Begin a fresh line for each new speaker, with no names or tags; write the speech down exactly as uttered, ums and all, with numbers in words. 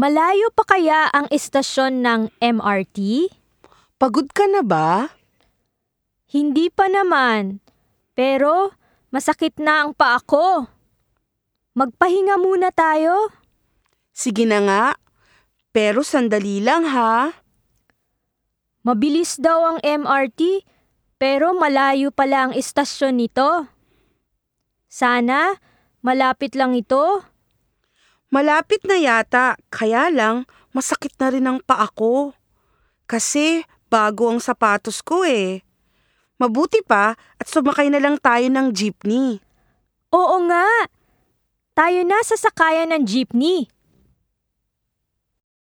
Malayo pa kaya ang istasyon ng M R T?
Pagod ka na ba?
Hindi pa naman, pero masakit na ang paa ko. Magpahinga muna tayo.
Sige na nga, pero sandali lang ha.
Mabilis daw ang M R T, pero malayo pala ang istasyon nito. Sana malapit lang ito.
Malapit na yata, kaya lang masakit na rin ang paa ko. Kasi bago ang sapatos ko eh. Mabuti pa at sumakay na lang tayo ng jeepney.
Oo nga, tayo na sa sakayan ng jeepney.